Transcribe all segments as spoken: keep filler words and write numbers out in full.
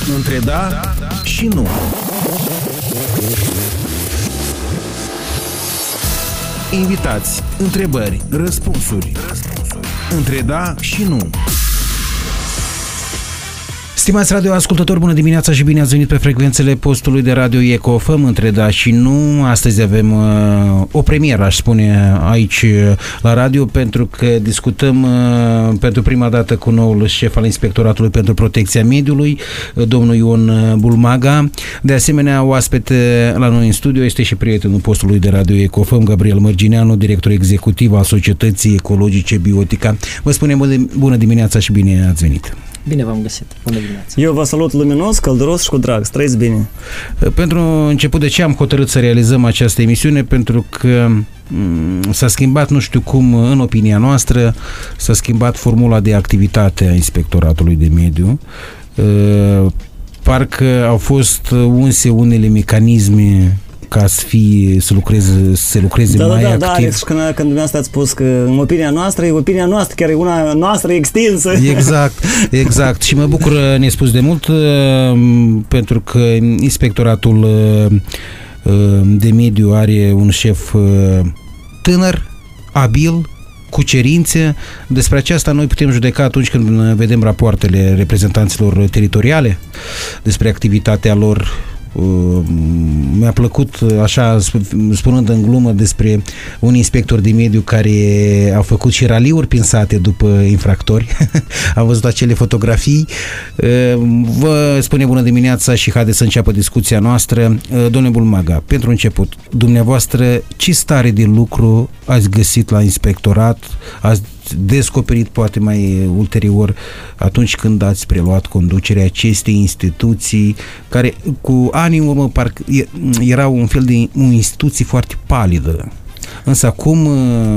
Între da și nu. Invitați, întrebări, răspunsuri. Între da și nu. Stimați radioascultători, bună dimineața și bine ați venit pe frecvențele postului de radio Eco F M, între da și nu. Astăzi avem uh, o premieră, aș spune, aici uh, la radio, pentru că discutăm uh, pentru prima dată cu noul șef al Inspectoratului pentru Protecția Mediului, uh, domnul Ion Bulmaga. De asemenea, oaspete la noi în studio este și prietenul postului de radio Eco F M, Gabriel Mărgineanu, director executiv al Societății Ecologice Biotica. Vă spunem bună dimineața și bine ați venit. Bine v-am găsit. Bună dimineața. Eu vă salut luminos, călduros și cu drag. Trăiți bine. Pentru început, de ce am hotărât să realizăm această emisiune? Pentru că s-a schimbat, nu știu cum, în opinia noastră, s-a schimbat formula de activitate a Inspectoratului de Mediu. Parcă au fost unse unele mecanisme ca să fie, să lucreze, să lucreze da, mai da, activ. Da, Alex, când, când dumneavoastră ați spus că în opinia noastră, e opinia noastră, chiar e una noastră extinsă. Exact, exact. Și mă bucur nespus de mult pentru că Inspectoratul de Mediu are un șef tânăr, abil, cu cerințe. Despre aceasta noi putem judeca atunci când vedem rapoartele reprezentanților teritoriale, despre activitatea lor. Mi-a plăcut, așa spunând în glumă, despre un inspector de mediu care a făcut și raliuri pinsate după infractori. Am văzut acele fotografii. Vă spune bună dimineața și haideți să înceapă discuția noastră. Domnule Bulmaga, pentru început, dumneavoastră ce stare de lucru ați găsit la inspectorat? Ați descoperit poate mai ulterior atunci când ați preluat conducerea acestei instituții care cu ani în urmă parcă era un fel de o instituție foarte palidă, însă acum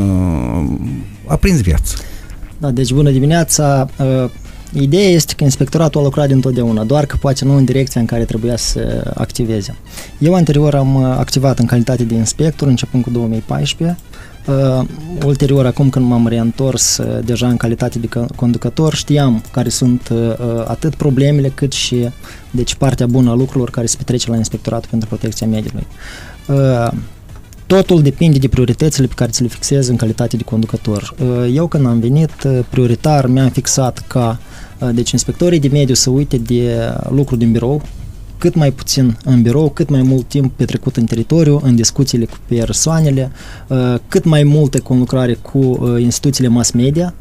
a prins viață. Da, deci bună dimineața. Ideea este că inspectoratul a lucrat dintotdeauna, doar că poate nu în direcția în care trebuia să activeze. Eu anterior am activat în calitate de inspector începând cu două mii paisprezece. Uh, ulterior, acum când m-am reîntors uh, deja în calitate de conducător, știam care sunt uh, atât problemele cât și deci, partea bună a lucrurilor care se petrece la Inspectoratul pentru Protecția Mediului. Uh, totul depinde de prioritățile pe care ți le fixez în calitate de conducător. Uh, eu când am venit, uh, prioritar mi-am fixat ca uh, deci, inspectorii de mediu să uite de lucru din birou, cât mai puțin în birou, cât mai mult timp petrecut în teritoriu, în discuțiile cu persoanele, cât mai multe conlucrare cu instituțiile mass media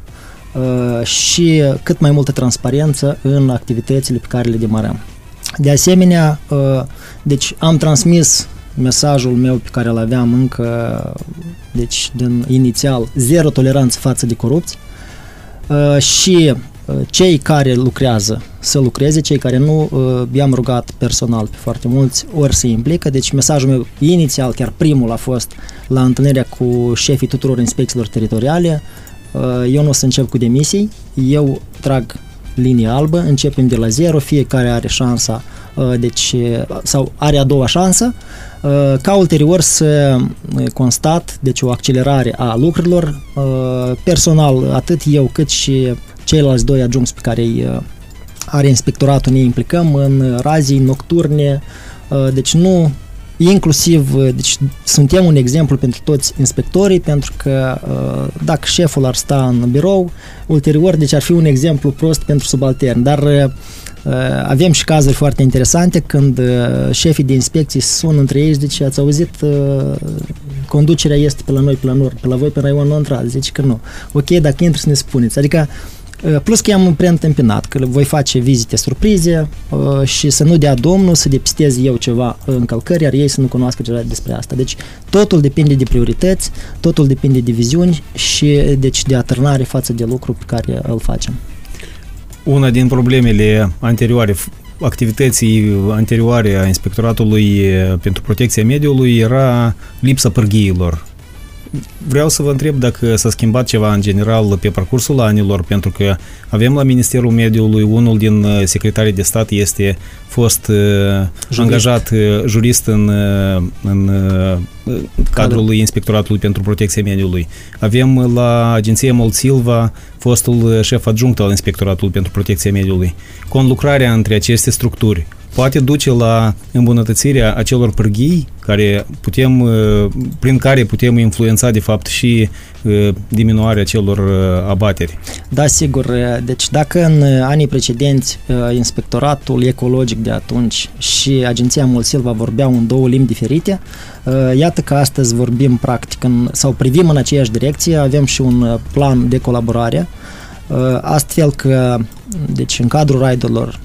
și cât mai multă transparență în activitățile pe care le demarăm. De asemenea, deci am transmis mesajul meu pe care îl aveam încă deci din inițial, zero toleranță față de corupție și cei care lucrează să lucreze, cei care nu, i-am rugat personal pe foarte mulți ori se implică, deci mesajul meu inițial, chiar primul a fost la întâlnirea cu șefii tuturor inspecțiilor teritoriale, eu nu o să încep cu demisii, eu trag linie albă, începem de la zero, fiecare are șansa, deci, sau are a doua șansă, ca ulterior să constat deci o accelerare a lucrurilor, personal, atât eu cât și ceilalți doi adjuncți pe care îi are inspectoratul, ne implicăm în razii nocturne, deci nu, inclusiv, deci suntem un exemplu pentru toți inspectorii, pentru că dacă șeful ar sta în birou, ulterior, deci ar fi un exemplu prost pentru subalterni, dar avem și cazuri foarte interesante când șefii de inspecții sună între ei și zice, ați auzit, conducerea este pe la noi, pe la nord, pe la voi, pe raion nu intrați, zice că nu. Ok, dacă intri să ne spuneți, adică plus că i-am preîntâmpinat că voi face vizite surprize uh, și să nu dea Domnul să depistez eu ceva încălcări, iar ei să nu cunoască ceva despre asta. Deci totul depinde de priorități, totul depinde de viziuni și deci de atârnare față de lucru pe care îl facem. Una din problemele anterioare, activității anterioare a Inspectoratului pentru Protecția Mediului era lipsa pârghiilor. vreau să vă întreb dacă s-a schimbat ceva în general pe parcursul anilor, pentru că avem la Ministerul Mediului unul din secretarii de stat este fost jurist. angajat jurist în, în cadrul Inspectoratului pentru Protecția Mediului. Avem la Agenția Molsilva fostul șef adjunct al Inspectoratului pentru Protecția Mediului. Conlucrarea între aceste structuri poate duce la îmbunătățirea acelor pârghii care putem, prin care putem influența de fapt și diminuarea celor abateri. Da, sigur. Deci dacă în anii precedenți Inspectoratul Ecologic de atunci și Agenția Molsilva vorbeau în două limbi diferite, iată că astăzi vorbim practic în, sau privim în aceeași direcție, avem și un plan de colaborare, astfel că deci în cadrul raidurilor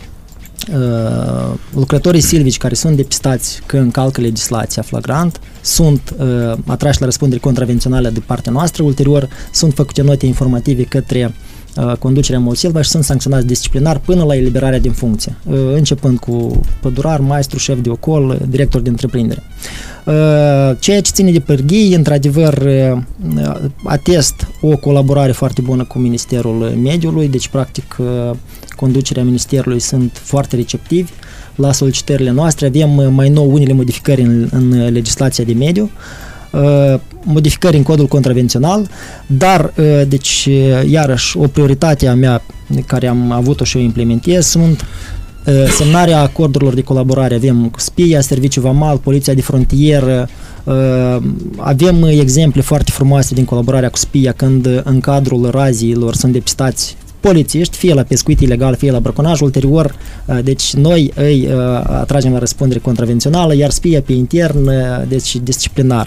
Uh, lucrătorii silvici care sunt depistați că încalcă legislația flagrant sunt uh, atrași la răspundere contravențională de partea noastră, ulterior sunt făcute note informative către uh, conducerea Molsilva și sunt sancționați disciplinar până la eliberarea din funcție, uh, începând cu pădurar, maestru, șef de ocol, director de întreprindere. Uh, ceea ce ține de pârghii, într-adevăr, uh, atest o colaborare foarte bună cu Ministerul Mediului, deci practic uh, conducerea Ministerului sunt foarte receptivi la solicitările noastre. Avem mai nou unele modificări în, în legislația de mediu, uh, modificări în codul contravențional, dar, uh, deci, iarăși, o prioritate a mea care am avut-o și o implementez sunt uh, semnarea acordurilor de colaborare. Avem cu S P I A, Serviciul Vamal, Poliția de Frontieră, uh, avem exemple foarte frumoase din colaborarea cu S P I A când în cadrul raziilor sunt depistați polițiști, fie la pescuit ilegal, fie la braconaj, ulterior, deci noi îi atragem la răspundere contravențională, iar S P I A pe intern, deci disciplinar.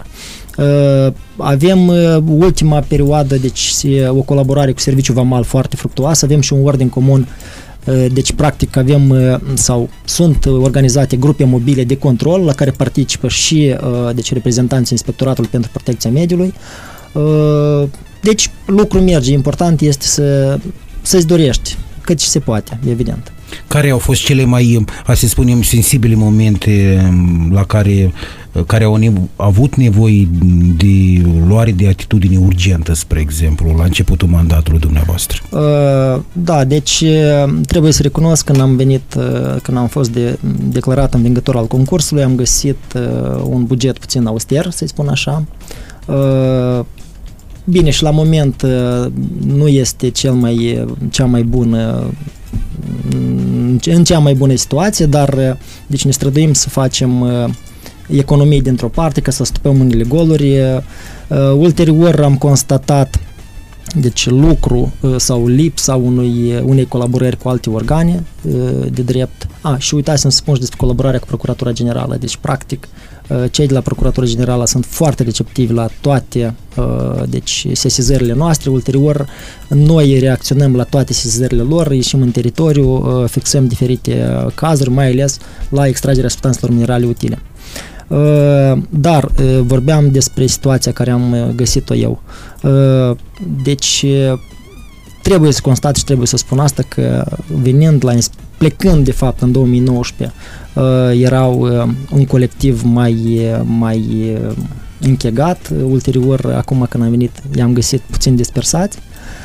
Avem ultima perioadă, deci o colaborare cu Serviciul Vamal foarte fructuoasă, avem și un ordin comun, deci practic avem sau sunt organizate grupe mobile de control la care participă și deci reprezentanții Inspectoratului pentru Protecția Mediului. Deci lucrul merge, important este să să-ți dorești, cât și se poate, evident. Care au fost cele mai, să spunem, sensibile momente la care, care au nevo- avut nevoie de luare de atitudine urgentă, spre exemplu, la începutul mandatului dumneavoastră? Uh, da, deci trebuie să recunosc că când am venit, uh, când am fost de, declarat învingător al concursului, am găsit uh, un buget puțin auster, să-i spun așa. Uh, Bine, și la moment nu este cel mai, cea mai bună, în cea mai bună situație, dar deci ne străduim să facem economii dintr-o parte, ca să stupăm unele goluri. Ulterior am constatat deci lucru sau lipsa unui, unei colaborări cu alte organe de drept. A, și uitați să spun și despre colaborarea cu Procuratura Generală. Deci, practic, cei de la Procuratura Generală sunt foarte receptivi la toate deci, sesizările noastre. Ulterior, noi reacționăm la toate sesizările lor, ieșim în teritoriu, fixăm diferite cazuri, mai ales la extragerea substanțelor minerale utile. Dar vorbeam despre situația care am găsit-o eu. Deci trebuie să constat și trebuie să spun asta că venind la, plecând de fapt în două mii nouăsprezece erau un colectiv mai, mai închegat, ulterior acum când am venit i-am găsit puțin dispersați.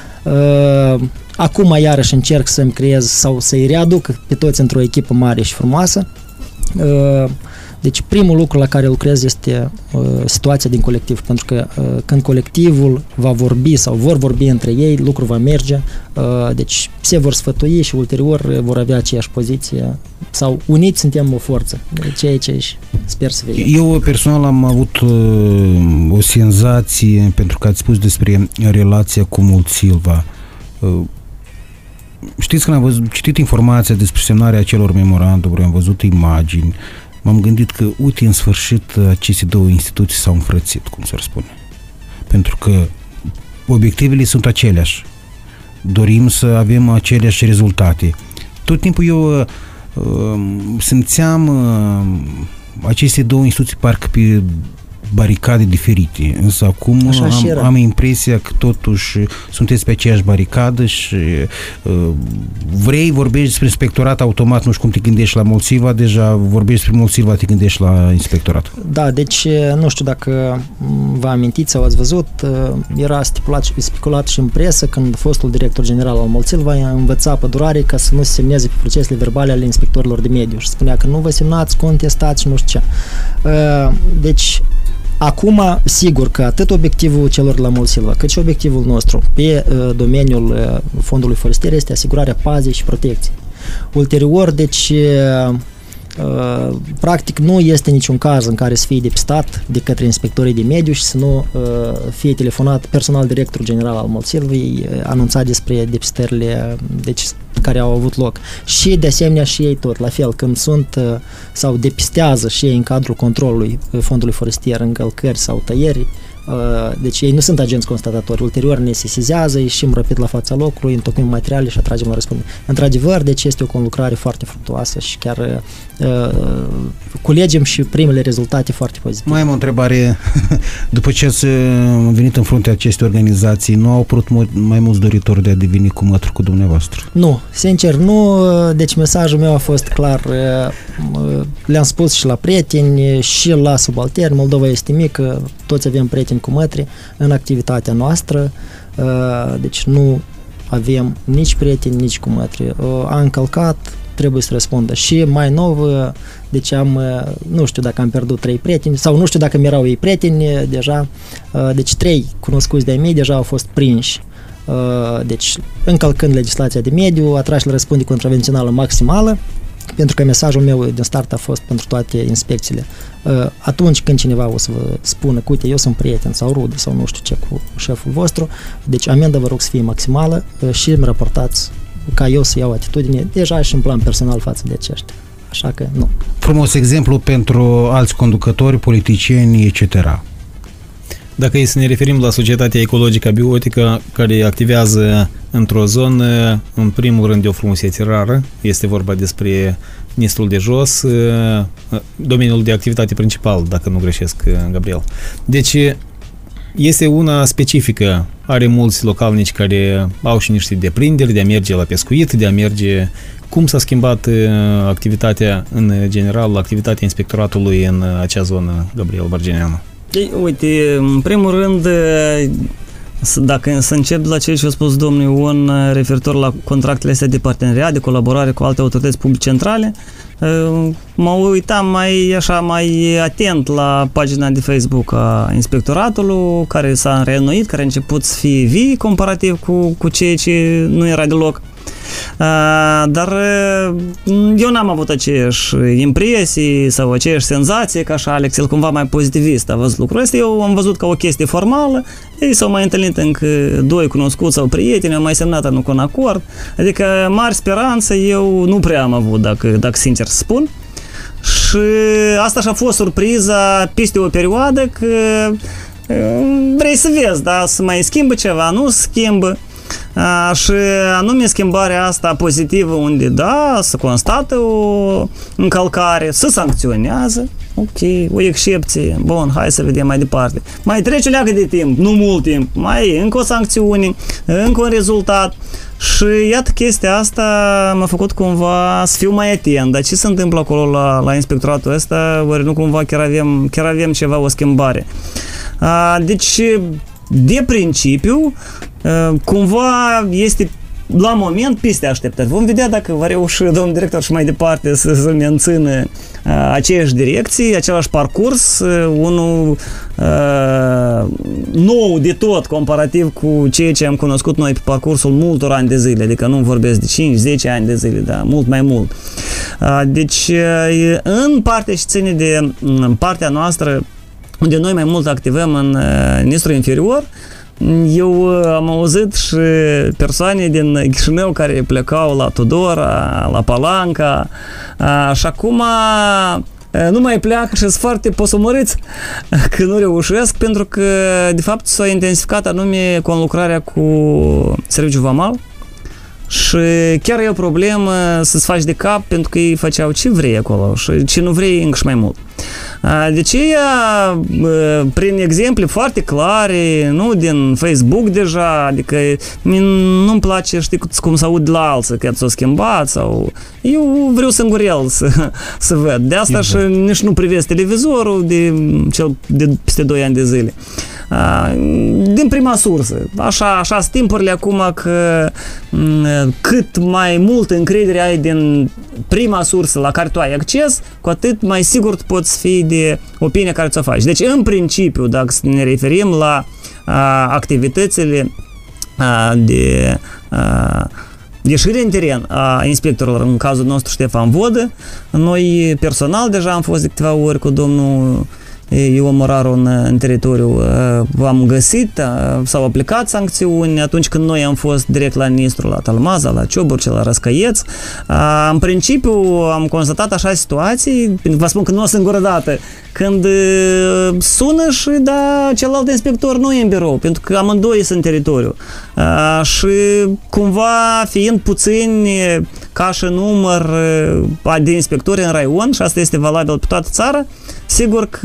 Acum iarăși încerc să-mi creez sau să-i readuc pe toți într-o echipă mare și frumoasă. Deci primul lucru la care lucrez este uh, situația din colectiv, pentru că uh, când colectivul va vorbi sau vor vorbi între ei, lucrul va merge, uh, deci se vor sfătui și ulterior vor avea aceeași poziție sau uniți suntem o forță, ceea ce sper să vedem. Eu personal am avut uh, o senzație, pentru că ați spus despre relația cu Molsilva. Uh, știți, când am văzut, citit informația despre semnarea acelor memorandumuri, am văzut imagini, m-am gândit că, uite, în sfârșit, aceste două instituții s-au înfrățit, cum se spune. Pentru că obiectivele sunt aceleași. Dorim să avem aceleași rezultate. Tot timpul eu uh, simțeam uh, aceste două instituții parcă pe baricade diferite, însă acum am, am impresia că totuși sunteți pe aceeași baricadă și uh, vrei, vorbești despre inspectorat automat, nu știu cum te gândești la Mulțiva, deja vorbești despre Mulțiva, te gândești la inspectorat. Da, deci nu știu dacă vă amintiți sau ați văzut, era stipulat și speculat și în presă când fostul director general al Mulțiva învăța pădurarii ca să nu se semneze pe procesele verbale ale inspectorilor de mediu și spunea că nu vă semnați, contestați și nu știu ce. Deci, acum, sigur că atât obiectivul celor de la Mulțiva, cât și obiectivul nostru pe domeniul fondului forestier este asigurarea pazei și protecției. Ulterior, deci, Uh, practic nu este niciun caz în care să fie depistat de către inspectorii de mediu și să nu uh, fie telefonat personal directorul general al Mulțilvei, uh, anunțat despre depistările deci, care au avut loc. Și de asemenea și ei tot, la fel, când sunt uh, sau depistează și ei în cadrul controlului fondului forestier încălcări sau tăieri, deci ei nu sunt agenți constatatori. Ulterior ne sesizează, ieșim rapid la fața locului, întocmim materiale și atragem la răspundere. Într-adevăr, deci este o conlucrare foarte fructuoasă și chiar uh, culegem și primele rezultate foarte pozitive. Mai am o întrebare. După ce ați venit în fruntea acestei organizații, nu au apărut mai mulți doritori de a deveni cu mătru cu dumneavoastră? Nu, sincer nu. Deci mesajul meu a fost clar. Le-am spus și la prieteni și la subalterni. Moldova este mică, toți avem prieteni cu mătri în activitatea noastră, deci nu avem nici prieteni, nici cu mătri. A încălcat, trebuie să răspundă. Și mai nou, deci am, nu știu dacă am pierdut trei prieteni, sau nu știu dacă mi erau ei prieteni deja, deci trei cunoscuți de-ai mei deja au fost prinși. Deci, încălcând legislația de mediu, atrași la răspundere contravențională maximală, pentru că mesajul meu din start a fost pentru toate inspecțiile. Atunci când cineva o să vă spună că, uite, eu sunt prieten sau rudă sau nu știu ce cu șeful vostru, deci amenda vă rog să fie maximală și îmi raportați ca eu să iau atitudine deja și în plan personal față de aceștia. Așa că nu. Frumos exemplu pentru alți conducători, politicieni, et cetera. Dacă e să ne referim la societatea ecologică biotică care activează într-o zonă, în primul rând de o frumusețe rară, este vorba despre Nistrul de Jos, domeniul de activitate principal, dacă nu greșesc, Gabriel. Deci, este una specifică. Are mulți localnici care au și niște deprinderi de a merge la pescuit, de a merge... Cum s-a schimbat activitatea, în general, activitatea inspectoratului în acea zonă, Gabriel Bargeneanu? Uite, în primul rând, dacă să încep la ce a spus domnul Ion referitor la contractele astea de parteneriat, de colaborare cu alte autorități publice centrale, mă uitam mai, așa, mai atent la pagina de Facebook a inspectoratului, care s-a reînnoit, care a început să fie vii comparativ cu, cu ceea ce nu era deloc. Uh, dar eu n-am avut aceeași impresii sau aceeași senzație ca și Alex, el cumva mai pozitivist a văzut lucrul ăsta. Eu am văzut ca o chestie formală, ei s-au mai întâlnit încă doi cunoscuți sau prieteni, au mai semnat anul cu un acord, adică mari speranță eu nu prea am avut, dacă, dacă sincer să spun. Și asta și-a fost surpriza peste o perioadă că vrei să vezi, da, să mai schimbă ceva, nu se schimbă. A, și anume schimbarea asta pozitivă unde, da, se constată o încălcare, se sancționează, ok, o excepție, bun, hai să vedem mai departe. Mai trece o leagă de timp, nu mult timp, mai e încă o sancțiune, încă un rezultat. Și iată, chestia asta m-a făcut cumva să fiu mai atent. Dar ce se întâmplă acolo la, la inspectoratul ăsta? Oare nu cumva chiar avem, chiar avem ceva, o schimbare? A, deci, de principiu, cumva este la moment peste așteptări. Vom vedea dacă va reuși domnul director și mai departe să, să mențină aceeași direcții, același parcurs, unul uh, nou de tot comparativ cu ceea ce am cunoscut noi pe parcursul multor ani de zile, adică nu vorbesc de cinci zece ani de zile, dar mult mai mult. Uh, deci, uh, în partea și ține de în partea noastră, unde noi mai mult activăm în uh, Nistru inferior, eu am auzit și persoane din Chișinău care plecau la Tudora, la Palanca, și acum nu mai pleacă și sunt foarte posomorâți că nu reușesc, pentru că de fapt s-a intensificat anume conlucrarea cu Serviciul Vamal Și chiar e o problemă să-ți faci de cap pentru că ei făceau ce vrei acolo și ce nu vrei încă și mai mult. De aceea, prin exemple foarte clare, nu din Facebook deja, adică nu-mi place, știi, cum să aud de la alții că s-o schimbat sau... Eu vreau singurel să, să văd. De asta exact. Și nici nu privesc televizorul de, cel, de peste doi ani de zile. Din prima sursă. Așa, așa sunt timpurile acum că cât mai multă încredere ai din prima sursă la care tu ai acces, cu atât mai sigur poți fi de opinia care ți-o faci. Deci, în principiu, dacă ne referim la a, activitățile a, de a, ieșire în teren a inspectorilor, în cazul nostru Ștefan Vodă, noi personal deja am fost de câteva ori cu domnul Ion Moraru în, în teritoriu, v-am găsit, s-au aplicat sancțiuni atunci când noi am fost direct la Nistru, la Talmaza, la Cioburce, la Răscăieț. În principiu am constatat așa situații, vă spun că nu o singură dată, când sună și da, celălalt inspector nu e în birou, pentru că amândoi sunt în teritoriu. Și cumva fiind puțini ca și număr de inspectori în raion, și asta este valabil pe toată țara, sigur că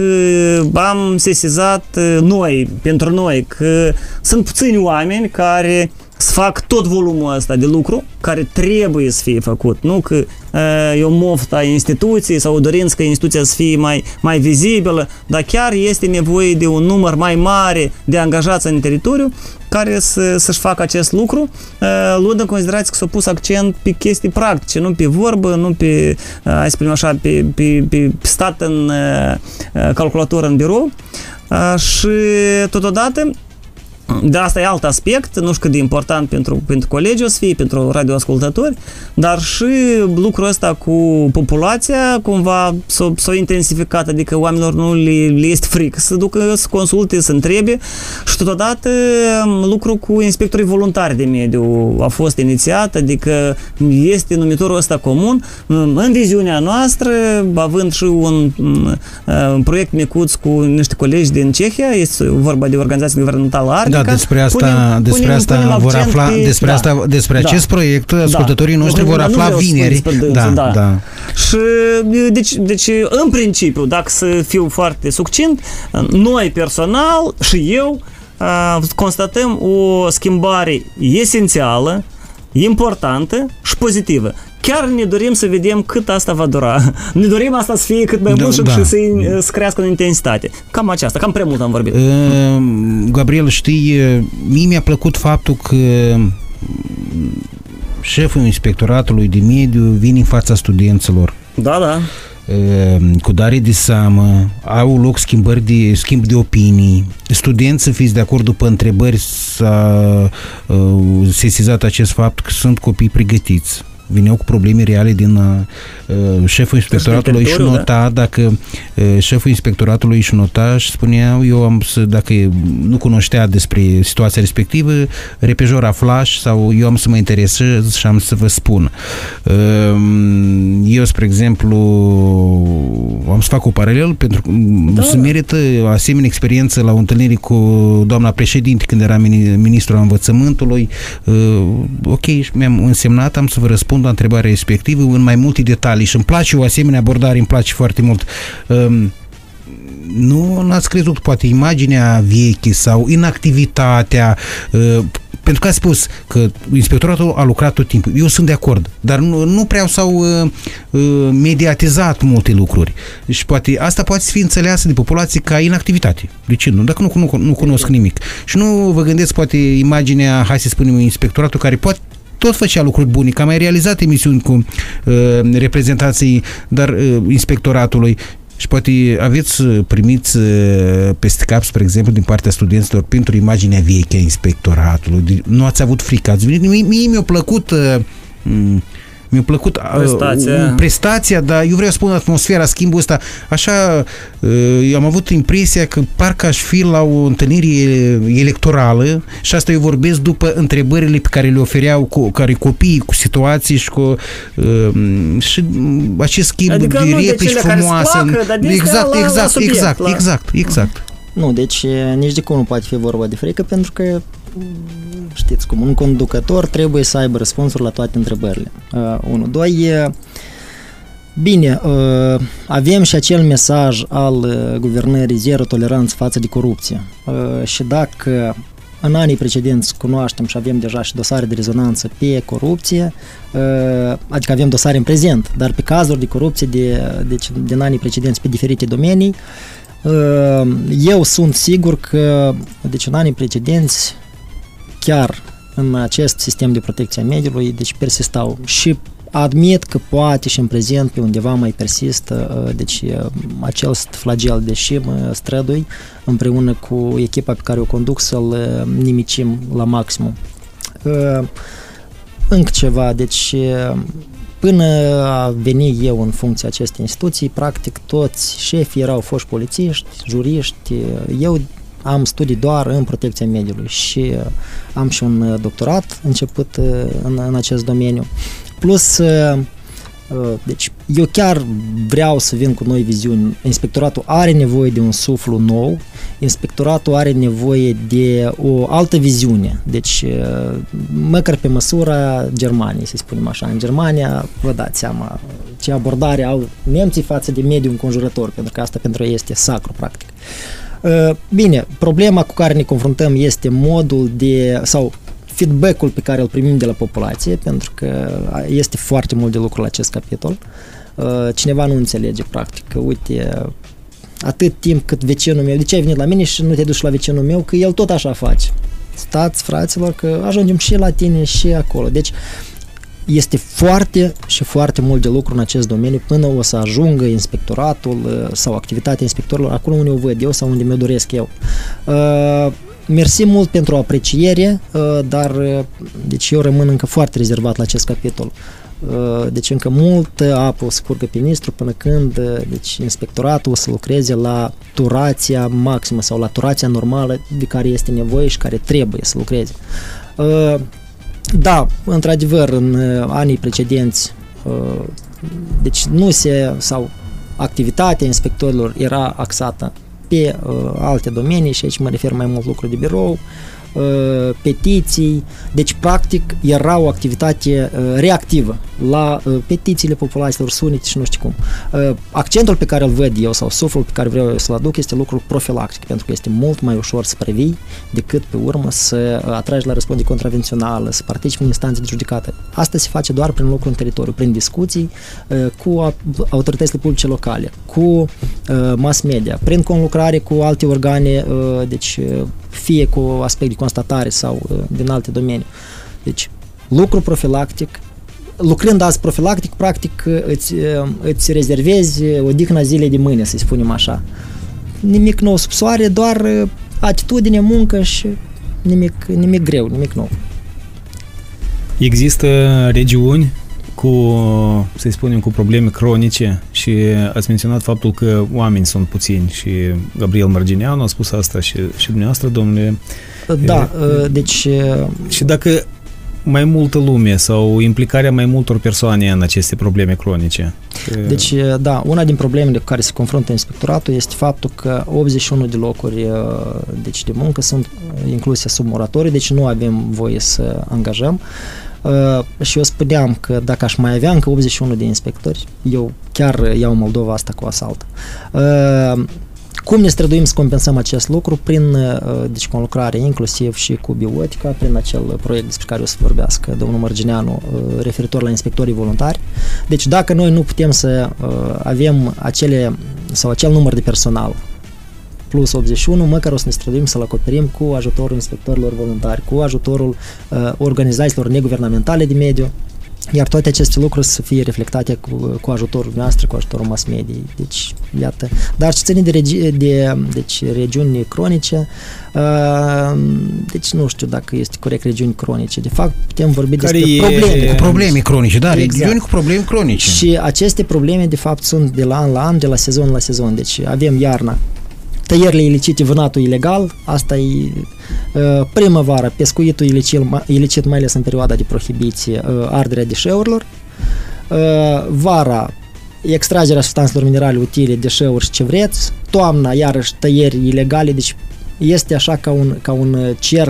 am sesizat noi, pentru noi, că sunt puțini oameni care să fac tot volumul ăsta de lucru care trebuie să fie făcut. Nu că e o moftă a instituției sau o dorință ca instituția să fie mai, mai vizibilă, dar chiar este nevoie de un număr mai mare de angajați în teritoriu care să, să-și facă acest lucru, luând în considerație că s-a pus accent pe chestii practice, nu pe vorbă, nu pe, hai să spunem așa, pe, pe, pe stat în calculator în birou. Și totodată de asta e alt aspect, nu știu cât de important pentru, pentru colegi o să fie, pentru radioascultători, dar și lucrul ăsta cu populația cumva s-a, s-a intensificat, adică oamenilor nu le, le este frică să ducă, să consulte, să întrebe, și totodată lucru cu inspectorii voluntari de mediu a fost inițiat, adică este numitorul ăsta comun. În viziunea noastră, având și un, un proiect micuț cu niște colegi din Cehia, este vorba de organizație guvernamentală Arctic. Da, despre asta, punem, despre punem, asta punem vor afla, pe, despre, da, asta, despre da, acest proiect, ascultătorii da, noștri vor afla vineri. Da, da. Da. Și, deci, deci, în principiu, dacă să fiu foarte succint, noi personal și eu constatăm o schimbare esențială, importantă și pozitivă. Chiar ne dorim să vedem cât asta va dura. Ne dorim asta să fie cât mai mult și, da, și să, să crească în intensitate. Cam aceasta, cam prea mult am vorbit. Uh, Gabriel, știi, mie mi-a plăcut faptul că șeful inspectoratului de mediu vine în fața studenților. Da, da. Cu dare de seamă, au loc schimbări de, schimb de opinii, studenții fiți de acord după întrebări s-a uh, sesizat acest fapt că sunt copii pregătiți. Vineau cu probleme reale din uh, șeful inspectoratului și nota, da? Dacă uh, șeful inspectoratului și nota și spunea, eu am să, dacă nu cunoștea despre situația respectivă, repejor afla sau eu am să mă interesez și am să vă spun. Uh, eu, spre exemplu, am să fac o paralel pentru că da, se merită asemenea experiență la o întâlnire cu doamna președinte când era ministrul învățământului. Uh, ok, mi-am însemnat, am să vă răspund la întrebarea respectivă în mai multe detalii și îmi place o asemenea abordare, îmi place foarte mult. Um, nu ați crezut poate imaginea veche sau inactivitatea, uh, pentru că a spus că inspectoratul a lucrat tot timpul. Eu sunt de acord, dar nu, nu prea s-au uh, uh, mediatizat multe lucruri. Și poate asta poate fi înțeleasă de populație ca inactivitate. De ce nu? Dacă nu, nu, nu cunosc nimic. Și nu vă gândeți poate imaginea, hai să spunem, inspectoratul care poate tot făcea lucruri bune, că am mai realizat emisiuni cu uh, reprezentanții, dar uh, inspectoratului și poate aveți primiți uh, peste cap, spre exemplu, din partea studenților pentru imaginea veche a inspectoratului. Nu ați avut frică. Ați venit. Mie, mie mi-a plăcut uh, mi-a plăcut prestația. Uh, prestația, dar eu vreau să spun atmosfera, schimbul ăsta, așa, uh, am avut impresia că parcă aș fi la o întâlnire electorală și asta eu vorbesc după întrebările pe care le ofereau cu, care copiii cu situații și cu uh, și acest schimb adică de replici frumoase. Exact, la, exact, la subiect, exact, la... exact, exact. Nu, deci nici de cum nu poate fi vorba de frică, pentru că știți cum, un conducător trebuie să aibă răspunsuri la toate întrebările. Uh, unu. Doi, uh, bine, uh, avem și acel mesaj al uh, guvernării zero toleranță față de corupție. Uh, și dacă în anii precedenți cunoaștem și avem deja și dosare de rezonanță pe corupție, uh, adică avem dosare în prezent, dar pe cazuri de corupție de, deci, din anii precedenți pe diferite domenii, uh, eu sunt sigur că deci, în anii precedenți chiar în acest sistem de protecție a mediului, deci persistau și admit că poate și în prezent pe undeva mai persistă deci acel flagel, deși mă strădui împreună cu echipa pe care o conduc să-l nimicim la maximum. Încă ceva, deci până a veni eu în funcția acestei instituții, practic toți șefii erau foști polițiști, juriști, eu am studii doar în protecția mediului și am și un doctorat început în, în acest domeniu. Plus, deci eu chiar vreau să vin cu noi viziuni. Inspectoratul are nevoie de un suflu nou, inspectoratul are nevoie de o altă viziune, deci măcar pe măsura Germaniei, să spunem așa. În Germania, vă dați seama ce abordare au nemții față de mediul înconjurător, pentru că asta pentru ei este sacru, practic. Bine, problema cu care ne confruntăm este modul de, sau feedback-ul pe care îl primim de la populație, pentru că este foarte mult de lucru la acest capitol. Cineva nu înțelege, practic, că uite, atât timp cât vecinul meu, de ce ai venit la mine și nu te duci la vecinul meu, că el tot așa face. Stați, fraților, că ajungem și la tine și acolo. Deci, este foarte și foarte mult de lucru în acest domeniu până o să ajungă inspectoratul sau activitatea inspectorilor acolo unde o văd eu sau unde mi-o doresc eu. Uh, mersi mult pentru apreciere, uh, dar uh, deci eu rămân încă foarte rezervat la acest capitol. Uh, deci încă mult apă o să curgă pe Nistru până când uh, deci inspectoratul o să lucreze la turația maximă sau la turația normală de care este nevoie și care trebuie să lucreze. Uh, Da, într-adevăr, în uh, anii precedenți, uh, deci nu se, sau activitatea inspectorilor era axată pe uh, alte domenii și aici mă refer mai mult lucruri de birou, uh, petiții, deci practic era o activitate uh, reactivă la uh, petițiile populațiilor, sunete și nu știu cum. Uh, accentul pe care îl văd eu sau suflul pe care vreau eu să-l aduc este lucrul profilactic, pentru că este mult mai ușor să previi decât pe urmă să atragi la răspundere contravențională, să participi în instanțe de judecată. Asta se face doar prin lucru în teritoriu, prin discuții uh, cu autoritățile publice locale, cu uh, mass media, prin conlucrare cu alte organe, uh, deci uh, fie cu aspect de constatare sau uh, din alte domenii. Deci, lucru profilactic, lucrând azi profilactic, practic îți, îți rezervezi odihna zilei de mâine, să-i spunem așa. Nimic nou sub soare, doar atitudine, muncă și nimic, nimic greu, nimic nou. Există regiuni cu, să-i spunem, cu probleme cronice și ați menționat faptul că oameni sunt puțini și Gabriel Margineanu a spus asta și, și dumneavoastră, domnule. Da, e, deci... Și dacă mai multă lume sau implicarea mai multor persoane în aceste probleme cronice. Deci, da, una din problemele cu care se confruntă inspectoratul este faptul că optzeci și unu de locuri deci, de muncă sunt incluse sub moratoriu, deci nu avem voie să angajăm. Uh, și eu spuneam că dacă aș mai avea încă optzeci și unu de inspectori, eu chiar iau Moldova asta cu asalt. Uh, Cum ne străduim să compensăm acest lucru? Prin deci, conlucrare inclusiv și cu Biotica, prin acel proiect despre care o să vorbească domnul Margineanu referitor la inspectorii voluntari. Deci dacă noi nu putem să avem acele sau acel număr de personal plus optzeci și unu, măcar o să ne străduim să-l acoperim cu ajutorul inspectorilor voluntari, cu ajutorul uh, organizațiilor neguvernamentale de mediu, iar toate aceste lucruri să fie reflectate cu, cu ajutorul noastră, cu ajutorul mass mediei. Deci, iată. Dar ce ține de, regi, de deci, regiuni cronice, uh, deci nu știu dacă este corect regiuni cronice. De fapt, putem vorbi care despre e, probleme. Cu probleme cronice, da, exact. Regiuni cu probleme cronice. Și aceste probleme, de fapt, sunt de la an la an, de la sezon la sezon. Deci avem iarna, tăierile ilicite, vânatul ilegal, asta e uh, primăvara, pescuitul ilicit, ilicit, mai ales în perioada de prohibiție, uh, arderea deșeurilor, uh, vara, extragerea substanțelor minerale utile, deșeuri și ce vreți, toamna, iarăși tăieri ilegale, deci este așa ca un, ca un cerc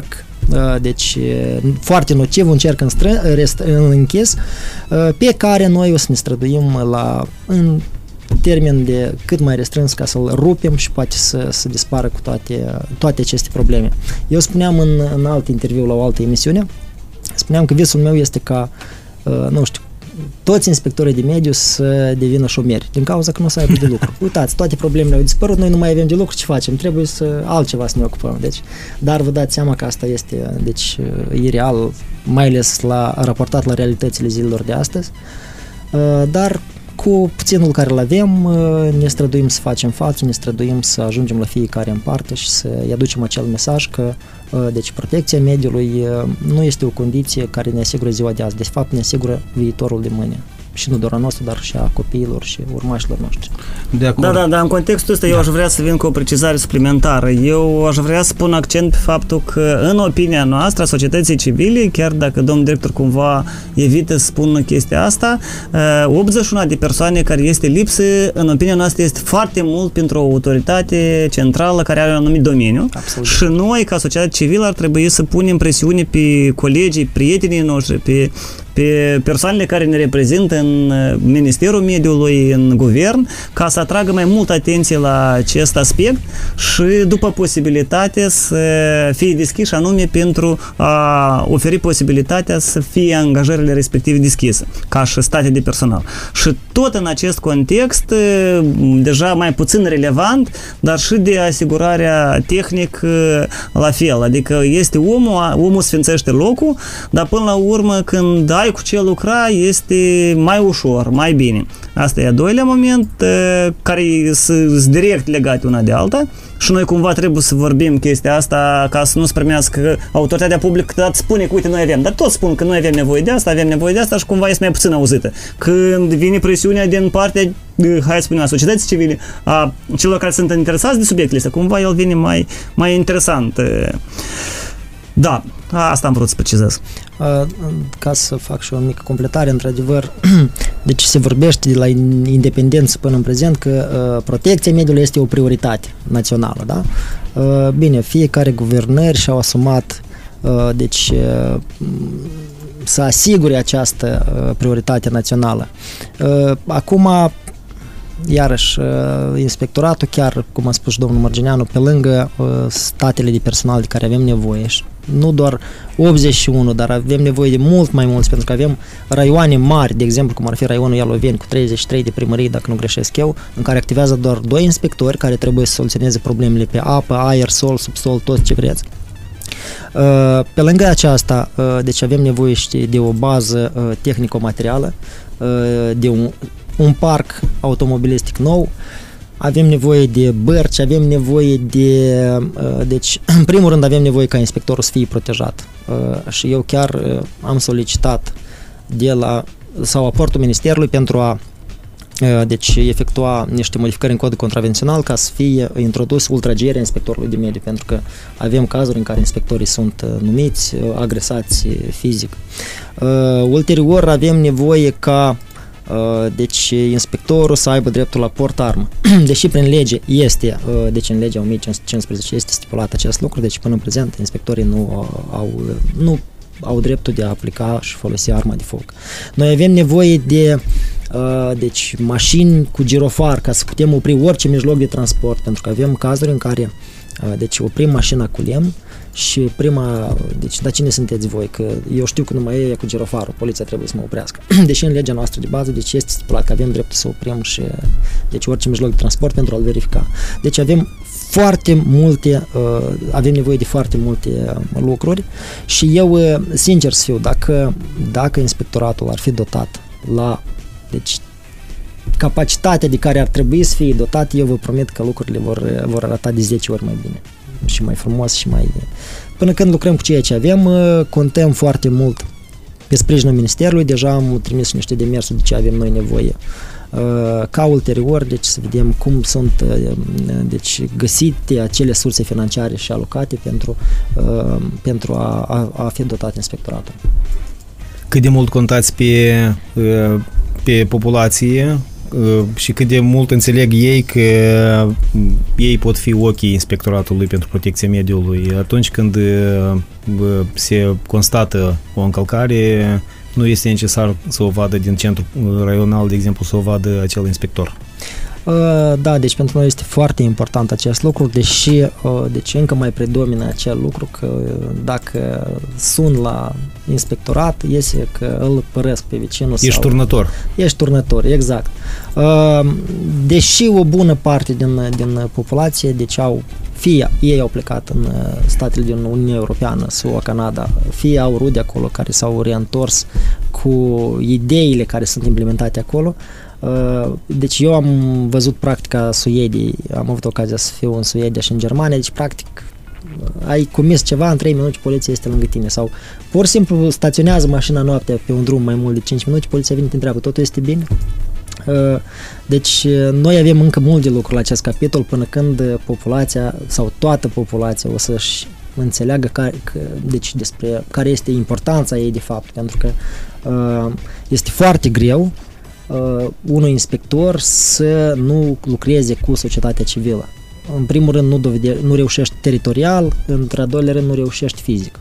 deci foarte nociv, un cerc închis, pe care noi o să ne străduim la, în termen de cât mai restrâns ca să-l rupem și poate să, să dispară cu toate, toate aceste probleme. Eu spuneam în, în alt interviu la o altă emisiune, spuneam că visul meu este ca, nu știu, toți inspectorii de mediu să devină șomeri, din cauza că nu o să aibă de lucru. Uitați, toate problemele au dispărut, noi nu mai avem de lucru, ce facem? Trebuie să altceva să ne ocupăm. Deci, dar vă dați seama că asta este deci, ireal, mai ales la, raportat la realitățile zilelor de astăzi. Dar cu puținul care îl avem, ne străduim să facem față, ne străduim să ajungem la fiecare în parte și să-i aducem acel mesaj că deci protecția mediului nu este o condiție care ne asigură ziua de azi, de fapt ne asigură viitorul de mâine. Și nu doar a nostru, dar și a copiilor și urmașilor noștri. De acord. Da, da, dar în contextul ăsta da. eu aș vrea să vin cu o precizare suplimentară. Eu aș vrea să pun accent pe faptul că în opinia noastră, a societății civile, chiar dacă domnul director cumva evită să spună chestia asta, optzeci și unu de persoane care este lipsă, în opinia noastră este foarte mult pentru o autoritate centrală care are un anumit domeniu. Absolut. Și noi, ca societate civilă, ar trebui să punem presiune pe colegii, prietenii noștri, pe pe persoanele care ne reprezintă în Ministerul Mediului, în Guvern, ca să atragă mai mult atenție la acest aspect și după posibilitate să fie deschiși anume pentru a oferi posibilitatea să fie angajările respective deschise, ca și state de personal. Și tot în acest context, deja mai puțin relevant, dar și de asigurarea tehnică la fel, adică este omul, omul sfințește locul, dar până la urmă când ai cu ce lucra este mai ușor, mai bine. Asta e a doilea moment, care sunt direct legate una de alta și noi cumva trebuie să vorbim chestia asta ca să nu se primească că autoritatea publică câteodată spune că uite noi avem, dar toți spun că noi avem nevoie de asta, avem nevoie de asta și cumva este mai puțin auzită. Când vine presiunea din partea, hai să spunem, a societății civile, a celor care sunt interesați de subiectele astea, cumva el vine mai, mai interesant. Da, asta am vrut să precizez. Ca să fac și o mică completare, într-adevăr, deci se vorbește de la independență până în prezent că protecția mediului este o prioritate națională, da? Bine, fiecare guvernări și-au asumat deci să asigure această prioritate națională. Acum, iarăși, inspectoratul, chiar cum a spus și domnul Mărgineanu, pe lângă statele de personal de care avem nevoie, nu doar optzeci și unu, dar avem nevoie de mult mai mulți, pentru că avem raioane mari, de exemplu, cum ar fi raionul Ialoveni, cu treizeci și trei de primării, dacă nu greșesc eu, în care activează doar doi inspectori care trebuie să soluționeze problemele pe apă, aer, sol, subsol, tot ce vreți. Pe lângă aceasta, deci avem nevoie și de o bază tehnico-materială, de un, un parc automobilistic nou, avem nevoie de bărci, avem nevoie de... Deci, în primul rând, avem nevoie ca inspectorul să fie protejat. Și eu chiar am solicitat de la, sau aportul Ministerului pentru a deci efectua niște modificări în codul contravențional ca să fie introdus ultragerea inspectorului de mediu, pentru că avem cazuri în care inspectorii sunt numiți, agresați fizic. Ulterior avem nevoie ca deci inspectorul să aibă dreptul la portarmă. Deși prin lege este, deci în legea o mie cincisprezece este stipulat acest lucru, deci până în prezent inspectorii nu au, nu au dreptul de a aplica și folosi arma de foc. Noi avem nevoie de deci mașini cu girofar ca să putem opri orice mijloc de transport, pentru că avem cazuri în care deci oprim mașina cu lemn și prima, deci, dar cine sunteți voi? Că eu știu că numai e cu girofarul, poliția trebuie să mă oprească. Deși în legea noastră de bază, deci este stipulat că avem dreptul să oprim și deci orice mijloc de transport pentru a-l verifica. Deci avem foarte multe, uh, avem nevoie de foarte multe uh, lucruri și eu, uh, sincer să fiu, dacă, dacă inspectoratul ar fi dotat la, deci, capacitatea de care ar trebui să fie dotat, eu vă promit că lucrurile vor, vor arăta de zece ori mai bine și mai frumos și mai... Până când lucrăm cu ceea ce avem, contăm foarte mult pe sprijinul Ministerului, deja am trimis niște demersuri de ce avem noi nevoie. Ca ulterior, deci să vedem cum sunt deci, găsite acele surse financiare și alocate pentru, pentru a, a, a fi dotat inspectoratul. Cât de mult contați pe, pe populație și cât de mult înțeleg ei că ei pot fi ochii Inspectoratului pentru Protecția Mediului. Atunci când se constată o încălcare, nu este necesar să o vadă din centrul raional, de exemplu, să o vadă acel inspector. Da, deci pentru noi este foarte important acest lucru, deși deci încă mai predomină acel lucru că dacă sun la inspectorat, iese că îl părăsc pe vecinul. Ești sau... turnător. Ești turnător, exact. Deși o bună parte din, din populație, deci au, fie ei au plecat în statele din Uniunea Europeană, S U A, Canada, fie au rude acolo care s-au reîntors cu ideile care sunt implementate acolo. Deci eu am văzut practica Suediei, am avut ocazia să fiu în Suedia și în Germania, deci practic ai comis ceva, în trei minute poliția este lângă tine sau pur și simplu staționează mașina noaptea pe un drum mai mult de cinci minute, poliția vine, te întreabă, totul este bine? Deci noi avem încă mult de lucru la acest capitol până când populația sau toată populația o să-și înțeleagă care, că, deci despre care este importanța ei de fapt, pentru că este foarte greu Uh, unul inspector să nu lucreze cu societatea civilă. În primul rând nu, dovede, nu reușești teritorial, într-al doilea rând nu reușești fizic.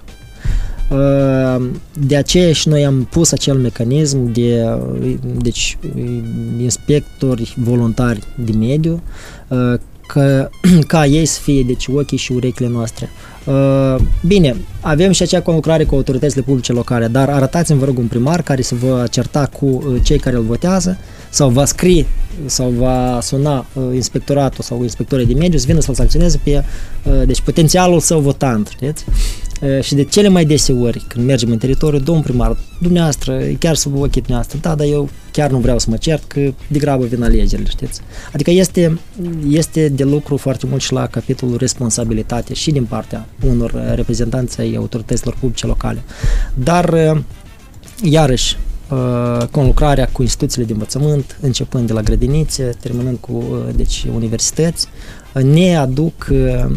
Uh, de aceea și noi am pus acel mecanism de deci, inspectori voluntari de mediu uh, că, ca ei să fie deci, ochii și urechile noastre. Uh, bine, avem și acea conlucrare cu autoritățile publice locale, dar arătați-mi, vă rog, un primar care se va certa cu uh, cei care îl votează sau va scrie sau va suna uh, inspectoratul sau inspectorii de mediu să vină să-l sancționeze pe uh, deci potențialul său votant, știți? Uh, și de cele mai deseori, când mergem în teritoriu, domn primar, dumneavoastră, chiar sub ochii dumneavoastră, da, dar eu chiar nu vreau să mă cert, că degrabă vin alegerile, știți? Adică este, este de lucru foarte mult și la capitolul responsabilitate și din partea unor reprezentanți ai autorităților publice locale. Dar, iarăși, conlucrarea cu instituțiile de învățământ, începând de la grădinițe, terminând cu deci, universități, ne aduc,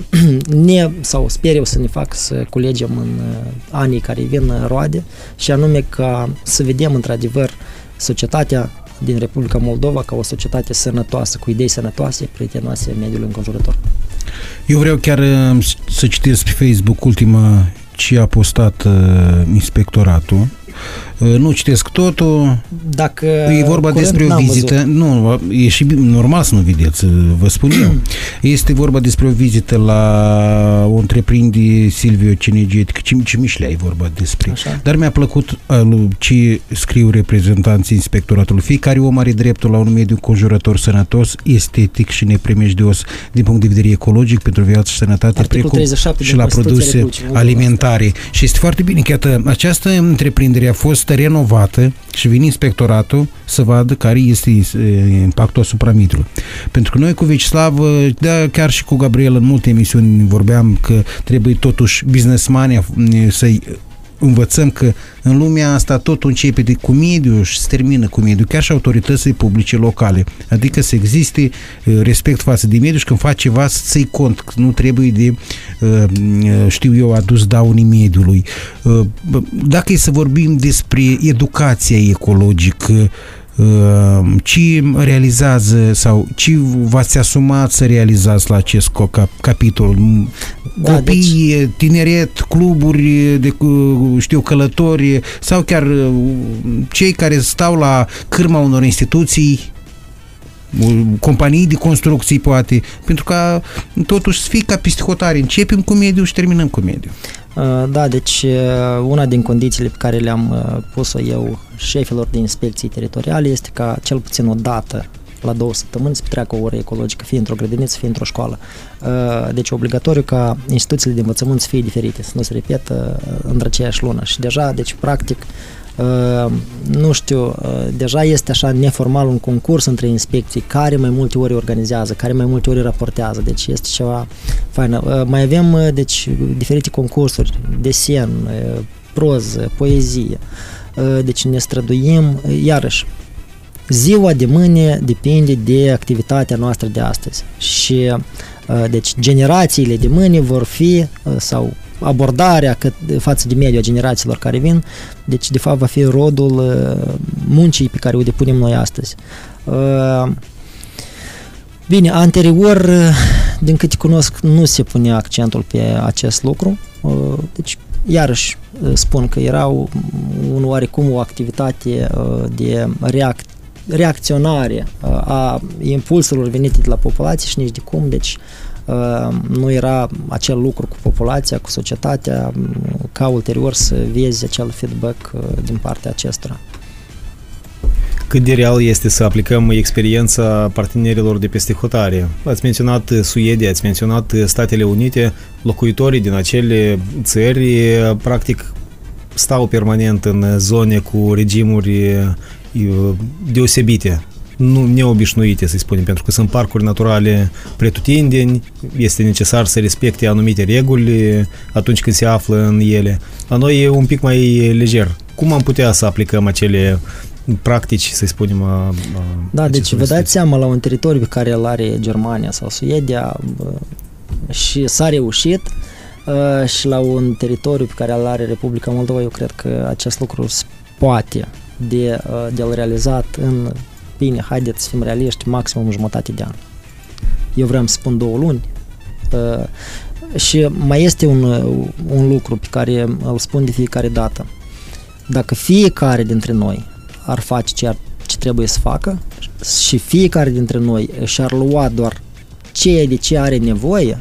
ne, sau sper eu să ne fac să culegem în anii care vin roade și anume ca să vedem într-adevăr societatea din Republica Moldova ca o societate sănătoasă, cu idei sănătoase, prietenoase mediului înconjurător. Eu vreau chiar să citesc pe Facebook ultima ce a postat uh, inspectoratul. Uh, nu citesc totul. Dacă e vorba despre o vizită. Văzut. Nu, e și normal să nu vedeți, vă spun eu. Este vorba despre o vizită la o întreprindere Silvio Cinegetică, Cimișlea e vorba despre. Așa. Dar mi-a plăcut uh, ce scriu reprezentanții inspectoratului. Fiecare om are dreptul la un mediu conjurător sănătos, estetic și neprimejdios din punct de vedere ecologic pentru viață și sănătate, precum și la produse alimentare. Și este foarte bine că iată, această întreprindere a fost renovată și vine inspectoratul să vadă care este impactul asupra mediului. Pentru că noi cu Vecislav, da, chiar și cu Gabriel în multe emisiuni vorbeam că trebuie totuși businessmanii să-i învățăm că în lumea asta totul începe de cu mediul și se termină cu mediul, chiar și autoritățile publice locale. Adică să existe respect față de mediu și când faci ceva să ții cont, că nu trebuie de, știu eu, adus daunii mediului. Dacă e să vorbim despre educația ecologică, ce realizează sau ce v-ați asumat să realizați la acest capitol? Da, copii, deci... tineret, cluburi de, știu, călători sau chiar cei care stau la cârma unor instituții, companii de construcții, poate, pentru că totuși să fie ca peste hotare. Începem cu mediul și terminăm cu mediul. Da, deci una din condițiile pe care le-am pus-o eu șefilor de inspecții teritoriale este ca cel puțin o dată la două săptămâni să petreacă o oră ecologică, fie într-o grădiniță, fie într-o școală. Deci obligatoriu ca instituțiile de învățământ să fie diferite, să nu se repetă într-aceeași lună. Și deja, deci practic, nu știu, deja este așa neformal un concurs între inspecții care mai multe ori organizează, care mai multe ori raportează, deci este ceva fain. Mai avem, deci, diferite concursuri, desen, proză, poezie, deci ne străduim, iarăși, ziua de mâine depinde de activitatea noastră de astăzi și deci generațiile de mâine vor fi sau abordarea cât, față de mediul a generațiilor care vin, deci de fapt va fi rodul muncii pe care o depunem noi astăzi. Bine, anterior, din câte cunosc, nu se punea accentul pe acest lucru. Deci, iarăși spun că era un oarecum o activitate de reac- reacționare a impulsurilor venite de la populație și nici de cum, deci nu era acel lucru cu populația, cu societatea, ca ulterior să vezi acel feedback din partea acestora. Cât de real este să aplicăm experiența partenerilor de peste hotare? Ați menționat Suedia, ați menționat Statele Unite, locuitorii din acele țări practic stau permanent în zone cu regimuri deosebite, nu neobișnuite, să spunem, pentru că sunt parcuri naturale pretutindeni, este necesar să respecte anumite reguli atunci când se află în ele. La noi e un pic mai lejer. Cum am putea să aplicăm acele practici, să spunem, a, a da, deci vă dați seama, la un teritoriu pe care îl are Germania sau Suedia și s-a reușit, și la un teritoriu pe care îl are Republica Moldova, eu cred că acest lucru se poate de, de a-l realizat în, bine, haideți să fim realiști, maximum jumătate de an. Eu vreau să spun două luni. Și mai este un, un lucru pe care îl spun de fiecare dată. Dacă fiecare dintre noi ar face ce, ar, ce trebuie să facă și fiecare dintre noi și-ar lua doar ceea de ce are nevoie,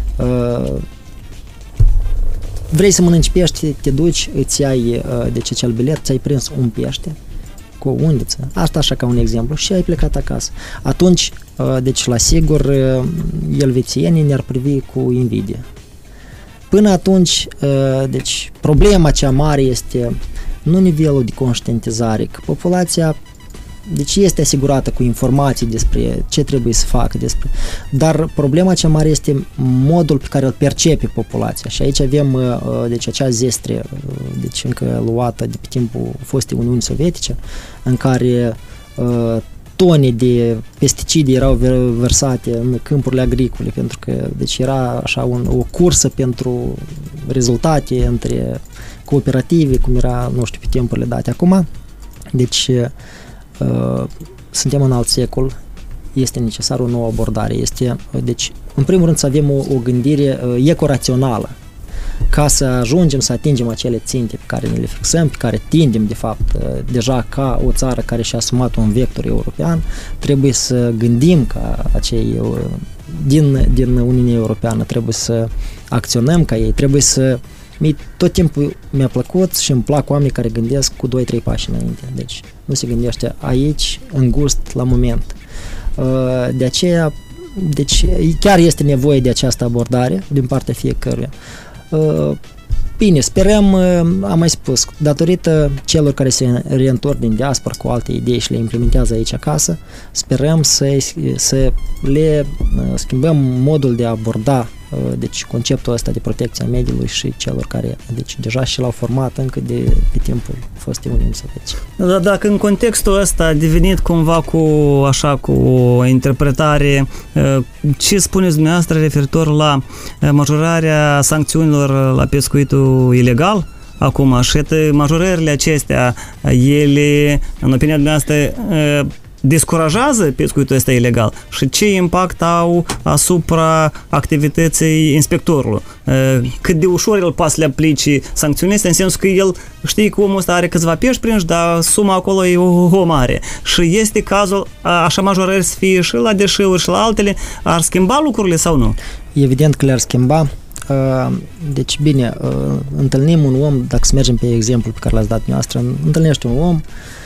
vrei să mănânci pește, te duci, îți iai, deci acel bilet, ți-ai prins un pește cu o undiță, asta așa ca un exemplu, și ai plecat acasă. Atunci, deci la sigur, elvețienii ne-ar privi cu invidie. Până atunci, deci problema cea mare este nu nivelul de conștientizare, că populația deci este asigurată cu informații despre ce trebuie să facă, despre, dar problema cea mare este modul pe care îl percepe populația. Și aici avem deci acea zestre, deci încă luată de pe timpul fostei Uniuni Sovietice, în care tone de pesticide erau versate în câmpurile agricole, pentru că deci era așa un, o cursă pentru rezultate între cooperative, cum era, nu știu, pe timpurile date acum. Deci uh, suntem în alt secol, este necesar o nouă abordare. Este, deci, în primul rând să avem o, o gândire uh, ecorațională, ca să ajungem să atingem acele ținte pe care ne le fixăm, pe care tindem, de fapt, uh, deja ca o țară care și-a asumat un vector european, trebuie să gândim ca acei uh, din, din Uniunea Europeană, trebuie să acționăm ca ei, trebuie să Mie tot timpul mi-a plăcut și îmi plac oamenii care gândesc cu doi trei pași înainte. Deci nu se gândește aici, în gust, la moment. De aceea, deci chiar este nevoie de această abordare din partea fiecăruia. Bine, sperăm, am mai spus, datorită celor care se reîntorc din diaspora cu alte idei și le implementează aici acasă, sperăm să, să le schimbăm modul de a aborda deci conceptul ăsta de protecție a mediului și celor care deci, deja și l-au format încă de pe timpul fostei Uniuni Sovietice. Dar dacă în contextul ăsta a devenit cumva cu așa cu o interpretare, ce spuneți dumneavoastră referitor la majorarea sancțiunilor la pescuitul ilegal? Acum, și majorările acestea, ele, în opinia dumneavoastră, descurajează pescuitul ăsta ilegal și ce impact au asupra activității inspectorului? Cât de ușor el poate să le aplice sancțiunile, în sensul că el știe că omul ăsta are câțiva pești prinși, dar suma acolo e o mare. Și este cazul așa majorări să fie și la deșeuri și la altele, ar schimba lucrurile sau nu? Evident că le-ar schimba. Deci, bine, întâlnim un om, dacă să mergem pe exemplu pe care l-ați dat dumneavoastră, întâlnește un om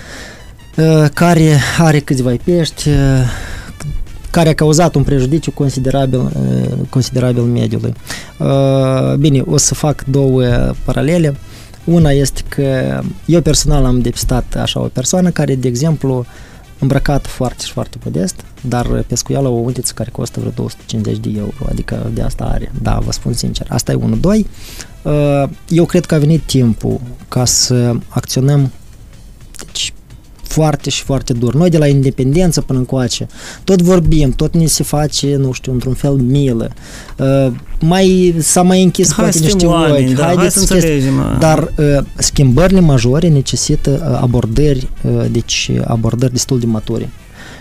care are câțiva pești, care a cauzat un prejudiciu considerabil, considerabil mediului. Bine, o să fac două paralele. Una este că eu personal am depistat așa o persoană care, de exemplu, îmbrăcat foarte și foarte modest, dar pescuia la o undiță care costă vreo două sute cincizeci de euro, adică de asta are. Da, vă spun sincer. Asta e unu. Doi, eu cred că a venit timpul ca să acționăm deci, foarte și foarte dur. Noi de la independență până încoace tot vorbim, tot ne se face, nu știu, într-un fel milă. Uh, mai, s-a mai închis hai poate niște oameni, da, hai să înțelegem. Dar uh, schimbările majore necesită uh, abordări, uh, deci abordări destul de mature.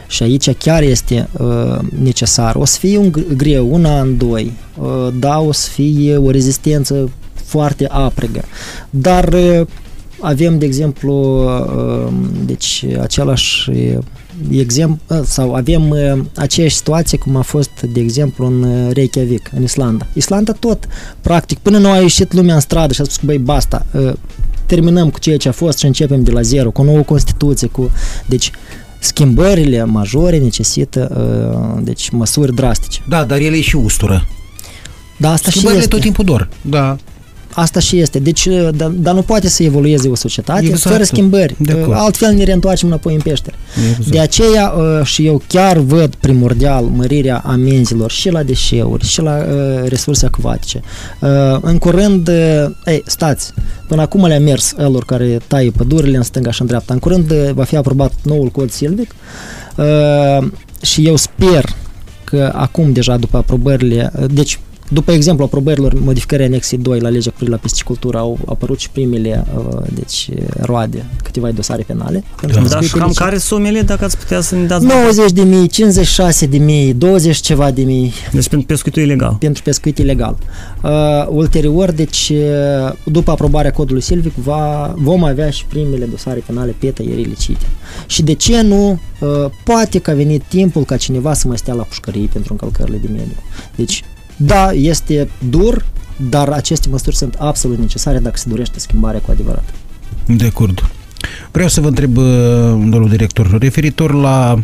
Și aici chiar este uh, necesar. O să fie un greu, un an, doi, uh, da, o să fie o rezistență foarte aprigă, dar uh, avem, de exemplu, uh, deci același exemplu, sau avem uh, aceeași situație cum a fost, de exemplu, în Reykjavik, în Islanda. Islanda tot, practic, până nu a ieșit lumea în stradă și a spus că, băi, basta, uh, terminăm cu ceea ce a fost și începem de la zero, cu o nouă Constituție, cu... Deci, schimbările majore necesită uh, deci, măsuri drastice. Da, dar ele și ustură. Da, asta Schimbările și este. tot timpul dor. Da. Asta și este. Deci, dar da, nu poate să evolueze o societate exact. fără schimbări. Altfel ne reîntoarcem înapoi în peștere. Exact. De aceea și eu chiar văd primordial mărirea amenzilor și la deșeuri și la uh, resurse acvatice. Uh, în curând, uh, ei, stați, până acum le-a mers elor care taie pădurile în stânga și în dreapta. În curând uh, va fi aprobat noul cod silvic uh, și eu sper că acum deja după aprobările, uh, deci după exemplu aprobărilor modificării anexei doi la legea cu privire la piscicultură au apărut și primele uh, deci, roade, câteva dosare penale. Da, da și cam care sumele, dacă ați putea să ne dați? nouăzeci de mii, cincizeci și șase de mii, douăzeci ceva de mii. Deci pentru pescuitul ilegal. Pentru pescuit ilegal. Uh, ulterior, deci, după aprobarea codului silvic, va, vom avea și primele dosare penale pe tăieri ilicite. Și de ce nu? Uh, poate că a venit timpul ca cineva să mai stea la pușcării pentru încălcările de mediu. Deci, da, este dur, dar aceste măsuri sunt absolut necesare dacă se dorește schimbarea cu adevărat. De acord. Vreau să vă întreb, domnul director, referitor la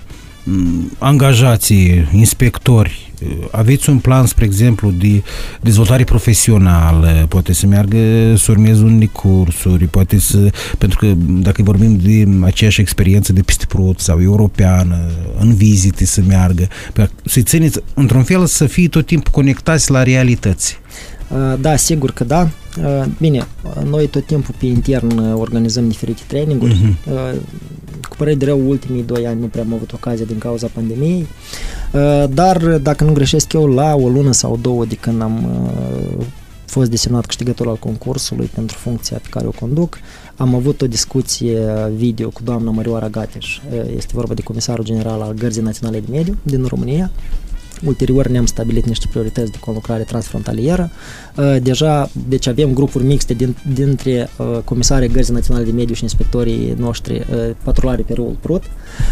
angajații, inspectori, aveți un plan, spre exemplu, de dezvoltare profesională, poate să meargă să urmeze unele cursuri, poate să, pentru că dacă vorbim de aceeași experiență de peste prut sau europeană, în vizite să meargă, să-i țineți, într-un fel, să fie tot timpul conectați la realități. Da, sigur că da. Bine, noi tot timpul pe intern organizăm diferite traininguri. Uh-huh. Cu părere de rău, ultimii doi ani nu prea am avut ocazia din cauza pandemiei, dar dacă nu greșesc eu, la o lună sau două de când am fost desemnat câștigător al concursului pentru funcția pe care o conduc, am avut o discuție video cu doamna Mărioara Gateș. Este vorba de comisarul general al Gărzii Naționale de Mediu din România. Ulterior ne-am stabilit niște priorități de conlucrare transfrontalieră. Deja, deci avem grupuri mixte din, dintre comisarii Gărzii Naționale de Mediu și inspectorii noștri patrulari pe râul Prut.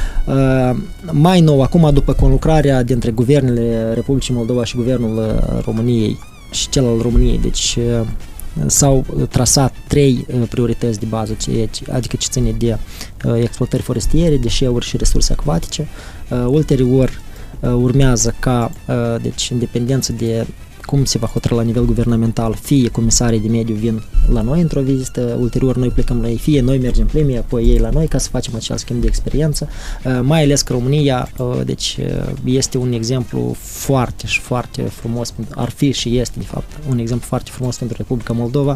Mai nou, acum după conlucrarea dintre guvernele Republicii Moldova și guvernul României și cel al României, deci s-au trasat trei priorități de bază, adică ce ține de exploatări forestiere, deșeuri și resurse acvatice. Ulterior, urmează ca, deci, în dependență de cum se va hotărâ la nivel guvernamental, fie comisarii de mediu vin la noi într-o vizită, ulterior noi plecăm la ei, fie noi mergem primii, apoi ei la noi ca să facem acel schimb de experiență, mai ales că România, deci, este un exemplu foarte și foarte frumos, ar fi și este, de fapt, un exemplu foarte frumos pentru Republica Moldova,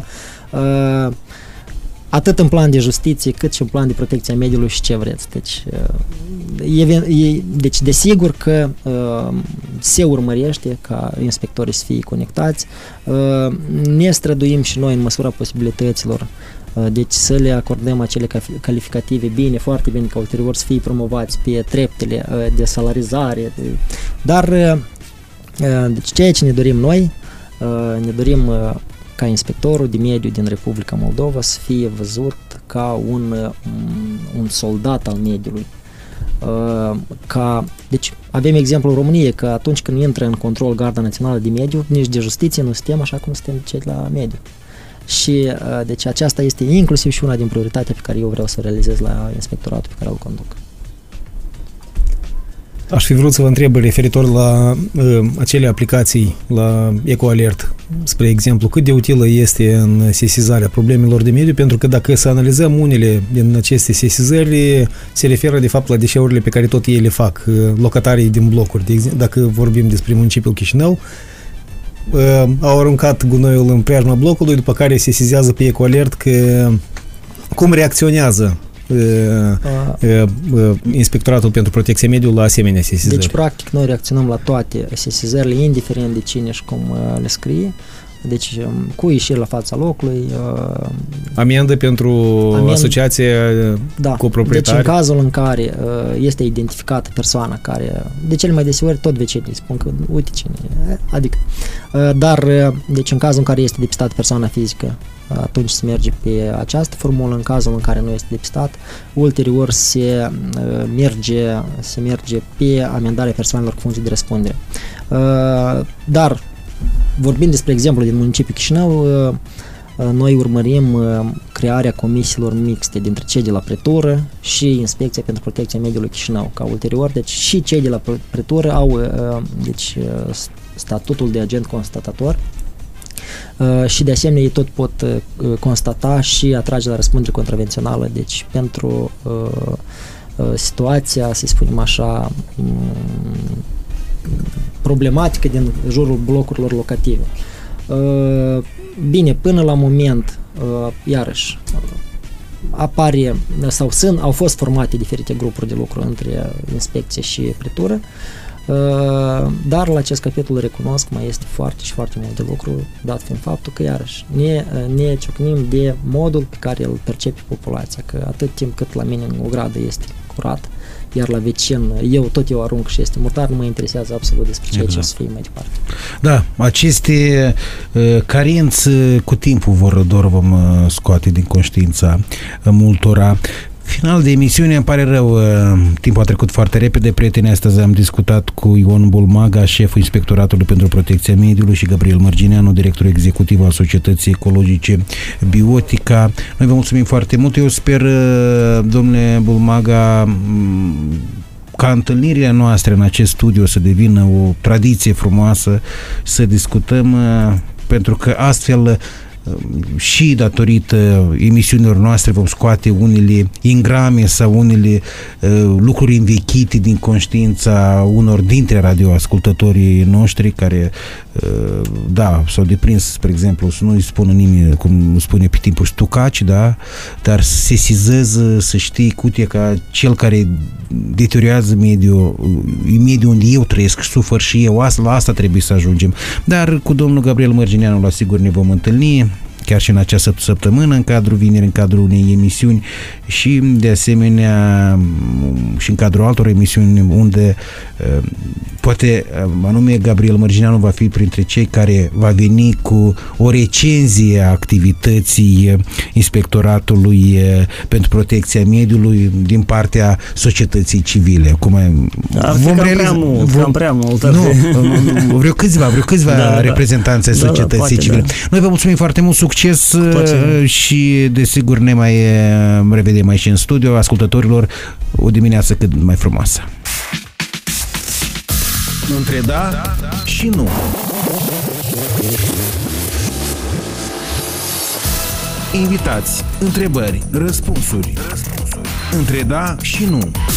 atât în plan de justiție, cât și în plan de protecție a mediului și ce vreți. Deci, e, e, deci desigur că uh, se urmărește ca inspectorii să fie conectați. Uh, ne străduim și noi în măsura posibilităților, uh, deci să le acordăm acele calificative bine, foarte bine, ca ulterior să fie promovați pe treptele uh, de salarizare. De, dar uh, deci ceea ce ne dorim noi, uh, ne dorim uh, ca inspectorul de mediu din Republica Moldova să fie văzut ca un, un soldat al mediului. Ca, deci avem exemplul României că atunci când intră în control Garda Națională de Mediu, nici de justiție nu suntem așa cum suntem cei la mediu. Și deci aceasta este inclusiv și una din prioritatea pe care eu vreau să o realizez la inspectoratul pe care îl conduc. Aș fi vrut să vă întreb referitor la uh, acele aplicații, la EcoAlert, spre exemplu, cât de utilă este în sesizarea problemelor de mediu, pentru că dacă să analizăm unele din aceste sesizări, se referă de fapt la deșeurile pe care tot ei le fac, uh, locatarii din blocuri. De exemplu, dacă vorbim despre municipiul Chișinău, uh, au aruncat gunoiul în preajma blocului, după care sesizează pe EcoAlert că cum reacționează Inspectoratul pentru Protecția Mediului la asemenea sesizări. Deci, practic, noi reacționăm la toate sesizările, indiferent de cine și cum le scrie. deci cu ieșiri la fața locului. Amendă pentru amend... asociație da. cu proprietari. Deci în cazul în care este identificată persoana care, de cele mai deseori tot vecinii spun că uite cine e, adică, dar deci în cazul în care este depistată persoana fizică, atunci se merge pe această formulă. În cazul în care nu este depistat, ulterior se merge, se merge pe amendarea persoanelor cu funcție de răspundere. Dar vorbind despre exemplu din municipiul Chișinău, noi urmărim crearea comisiilor mixte dintre cei de la pretură și Inspecția pentru Protecția Mediului Chișinău, ca ulterior, deci și cei de la pretură au deci, statutul de agent constatator și de asemenea ei tot pot constata și atrage la răspundere contravențională, deci pentru situația, să spunem așa, problematică din jurul blocurilor locative. Bine, până la moment, iarăși, apare, sau sunt, au fost formate diferite grupuri de lucru între inspecție și pretură, dar la acest capitol recunosc mai este foarte și foarte mult de lucru, dat fiind faptul că, iarăși, ne, ne ciocnim de modul pe care îl percepe populația, că atât timp cât la mine în ogradă este curat, iar la vecin, eu tot eu arunc și este murtar, nu mă interesează absolut despre ceea exact. Ce o să fie mai departe. Da, aceste uh, carențe cu timpul vor doar vom uh, scoate din conștiința uh, multora. Final de emisiune, îmi pare rău, timpul a trecut foarte repede. Prieteni, astăzi am discutat cu Ion Bulmaga, șeful Inspectoratului pentru Protecția Mediului, și Gabriel Mărgineanu, director executiv al Societății Ecologice Biotica. Noi vă mulțumim foarte mult. Eu sper, domnule Bulmaga, ca întâlnirile noastre în acest studio să devină o tradiție frumoasă, să discutăm, pentru că astfel și datorită emisiunilor noastre vom scoate unele ingrame sau unele uh, lucruri învechite din conștiința unor dintre radioascultătorii noștri care, uh, da, s-au deprins, spre exemplu, să nu-i spună nimeni, cum spune pe timpul, stucaci, da, dar să sesizeze, să știi cutie ca cel care deteriorează mediul, mediul unde eu trăiesc, sufăr și eu, asta, la asta trebuie să ajungem. Dar cu domnul Gabriel Mărgineanu, la sigur, ne vom întâlni chiar și în această săptămână, în cadrul vineri, în cadrul unei emisiuni și de asemenea și în cadrul altor emisiuni unde poate anume Gabriel Mărgineanu va fi printre cei care va veni cu o recenzie a activității Inspectoratului pentru Protecția Mediului din partea societății civile. Cum da, vom realiza, prea mult, vom, prea mult. Nu, vreau câțiva, vreau câțiva da, reprezentanți ai da, societății da, civile. Da. Noi vă mulțumim foarte mult, succes și desigur ne mai revedem aici în studio. Ascultătorilor, o dimineață cât mai frumoasă. Între da, da, da și nu. Invitați, întrebări, răspunsuri. Răspunsuri. Între da și nu.